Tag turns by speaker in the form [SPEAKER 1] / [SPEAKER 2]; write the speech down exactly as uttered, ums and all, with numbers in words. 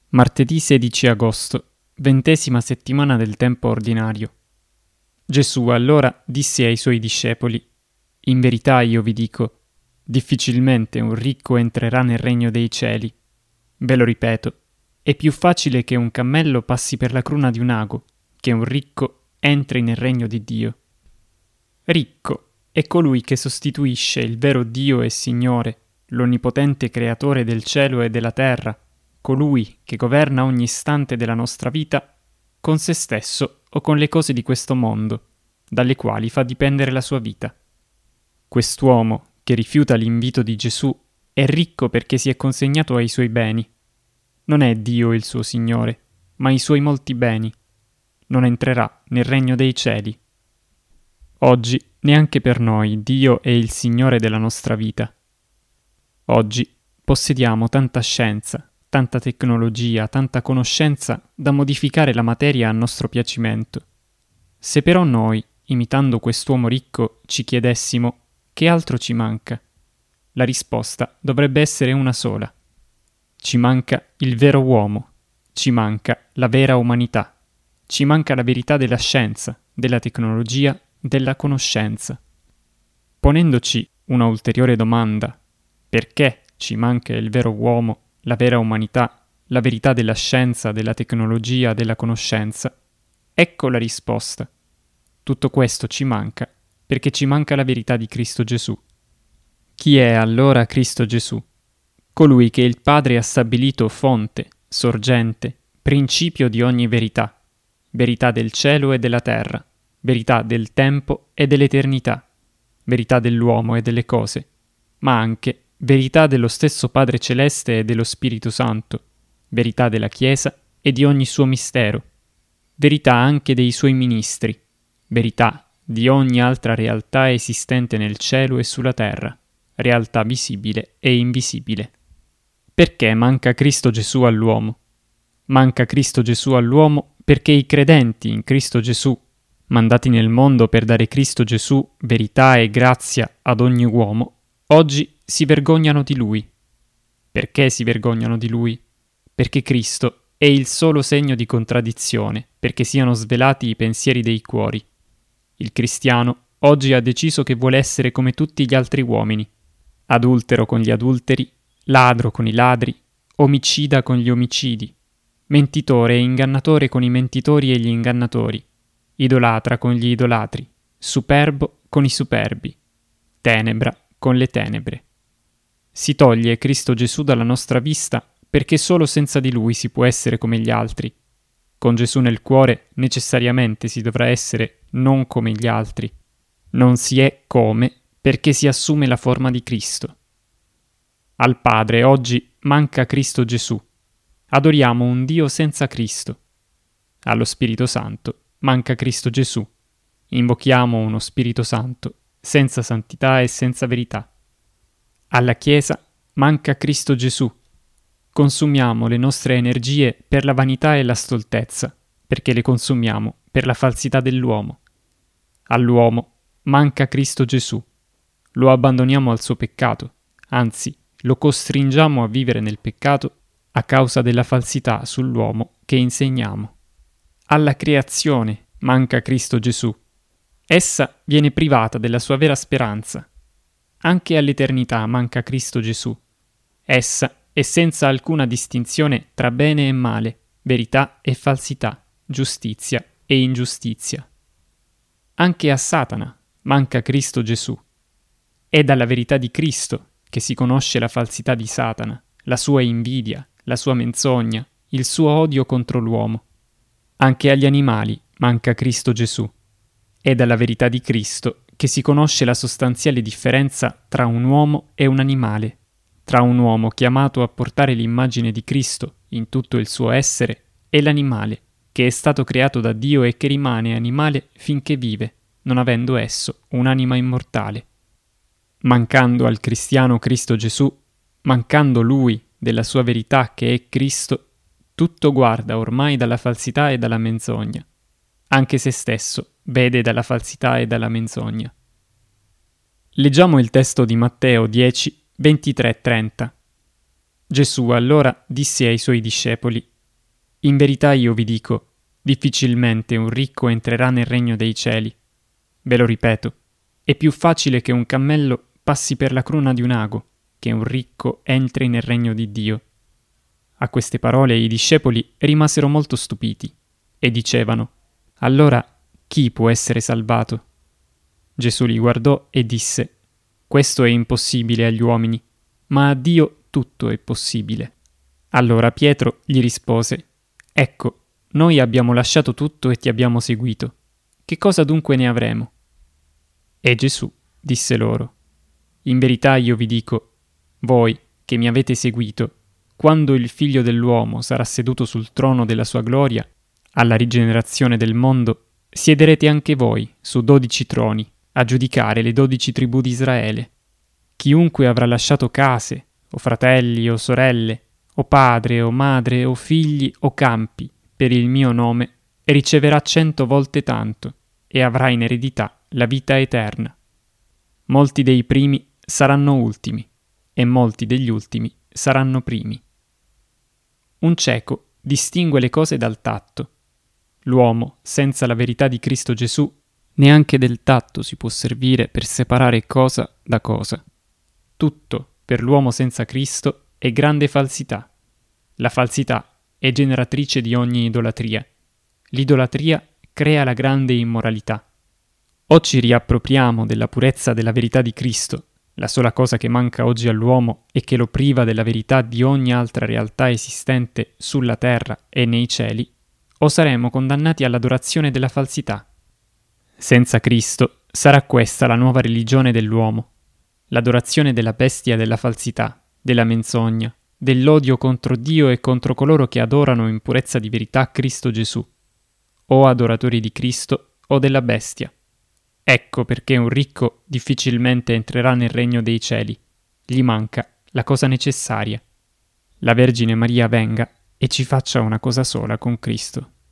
[SPEAKER 1] Martedì sedici agosto, ventesima settimana del tempo ordinario. Gesù allora disse ai suoi discepoli: In verità io vi dico, difficilmente un ricco entrerà nel regno dei cieli. Ve lo ripeto, è più facile che un cammello passi per la cruna di un ago, che un ricco entri nel regno di Dio. Ricco è colui che sostituisce il vero Dio e Signore, l'onnipotente creatore del cielo e della terra, colui che governa ogni istante della nostra vita, con se stesso o con le cose di questo mondo, dalle quali fa dipendere la sua vita. Quest'uomo, che rifiuta l'invito di Gesù, è ricco perché si è consegnato ai suoi beni. Non è Dio il suo Signore, ma i suoi molti beni. Non entrerà nel regno dei cieli. Oggi neanche per noi Dio è il Signore della nostra vita. Oggi possediamo tanta scienza, tanta tecnologia, tanta conoscenza da modificare la materia a nostro piacimento. Se però noi, imitando quest'uomo ricco, ci chiedessimo che altro ci manca, la risposta dovrebbe essere una sola. Ci manca il vero uomo, ci manca la vera umanità, ci manca la verità della scienza, della tecnologia, della conoscenza. Ponendoci una ulteriore domanda, perché ci manca il vero uomo, la vera umanità, la verità della scienza, della tecnologia, della conoscenza, ecco la risposta. Tutto questo ci manca perché ci manca la verità di Cristo Gesù. Chi è allora Cristo Gesù? Colui che il Padre ha stabilito fonte, sorgente, principio di ogni verità, verità del cielo e della terra, verità del tempo e dell'eternità, verità dell'uomo e delle cose, ma anche verità dello stesso Padre Celeste e dello Spirito Santo, verità della Chiesa e di ogni suo mistero, verità anche dei suoi ministri, verità di ogni altra realtà esistente nel cielo e sulla terra, realtà visibile e invisibile. Perché manca Cristo Gesù all'uomo? Manca Cristo Gesù all'uomo perché i credenti in Cristo Gesù, mandati nel mondo per dare Cristo Gesù verità e grazia ad ogni uomo, oggi si vergognano di Lui. Perché si vergognano di Lui? Perché Cristo è il solo segno di contraddizione, perché siano svelati i pensieri dei cuori. Il cristiano oggi ha deciso che vuole essere come tutti gli altri uomini, adultero con gli adulteri, ladro con i ladri, omicida con gli omicidi, mentitore e ingannatore con i mentitori e gli ingannatori, idolatra con gli idolatri, superbo con i superbi, tenebra con le tenebre. Si toglie Cristo Gesù dalla nostra vista perché solo senza di Lui si può essere come gli altri. Con Gesù nel cuore necessariamente si dovrà essere non come gli altri. Non si è come perché si assume la forma di Cristo. Al Padre oggi manca Cristo Gesù. Adoriamo un Dio senza Cristo. Allo Spirito Santo manca Cristo Gesù. Invochiamo uno Spirito Santo senza santità e senza verità. Alla Chiesa manca Cristo Gesù. Consumiamo le nostre energie per la vanità e la stoltezza, perché le consumiamo per la falsità dell'uomo. All'uomo manca Cristo Gesù. Lo abbandoniamo al suo peccato, anzi, lo costringiamo a vivere nel peccato a causa della falsità sull'uomo che insegniamo. Alla creazione manca Cristo Gesù. Essa viene privata della sua vera speranza. Anche all'eternità manca Cristo Gesù. Essa è senza alcuna distinzione tra bene e male, verità e falsità, giustizia e ingiustizia. Anche a Satana manca Cristo Gesù. È dalla verità di Cristo che si conosce la falsità di Satana, la sua invidia, la sua menzogna, il suo odio contro l'uomo. Anche agli animali manca Cristo Gesù. È dalla verità di Cristo che si conosce la sostanziale differenza tra un uomo e un animale, tra un uomo chiamato a portare l'immagine di Cristo in tutto il suo essere e l'animale, che è stato creato da Dio e che rimane animale finché vive, non avendo esso un'anima immortale. Mancando al cristiano Cristo Gesù, mancando Lui della sua verità che è Cristo, tutto guarda ormai dalla falsità e dalla menzogna. Anche se stesso vede dalla falsità e dalla menzogna. Leggiamo il testo di Matteo dieci, ventitré trenta. Gesù allora disse ai suoi discepoli: In verità io vi dico, difficilmente un ricco entrerà nel regno dei cieli. Ve lo ripeto, è più facile che un cammello passi per la cruna di un ago, che un ricco entri nel regno di Dio. A queste parole i discepoli rimasero molto stupiti e dicevano: allora chi può essere salvato? Gesù li guardò e disse: questo è impossibile agli uomini, ma a Dio tutto è possibile. Allora Pietro gli rispose: ecco, noi abbiamo lasciato tutto e ti abbiamo seguito. Che cosa dunque ne avremo? E Gesù disse loro: in verità io vi dico, voi che mi avete seguito, quando il Figlio dell'uomo sarà seduto sul trono della sua gloria, alla rigenerazione del mondo, siederete anche voi su dodici troni, a giudicare le dodici tribù di Israele. Chiunque avrà lasciato case, o fratelli o sorelle, o padre o madre o figli o campi, per il mio nome, riceverà cento volte tanto, e avrà in eredità la vita eterna. Molti dei primi saranno ultimi, e molti degli ultimi saranno primi. Un cieco distingue le cose dal tatto. L'uomo, senza la verità di Cristo Gesù, neanche del tatto si può servire per separare cosa da cosa. Tutto, per l'uomo senza Cristo, è grande falsità. La falsità è generatrice di ogni idolatria. L'idolatria crea la grande immoralità. O ci riappropriamo della purezza della verità di Cristo, la sola cosa che manca oggi all'uomo e che lo priva della verità di ogni altra realtà esistente sulla terra e nei cieli, o saremo condannati all'adorazione della falsità. Senza Cristo sarà questa la nuova religione dell'uomo, l'adorazione della bestia della falsità, della menzogna, dell'odio contro Dio e contro coloro che adorano in purezza di verità Cristo Gesù, o adoratori di Cristo o della bestia. Ecco perché un ricco difficilmente entrerà nel regno dei cieli. Gli manca la cosa necessaria. La Vergine Maria venga e ci faccia una cosa sola con Cristo.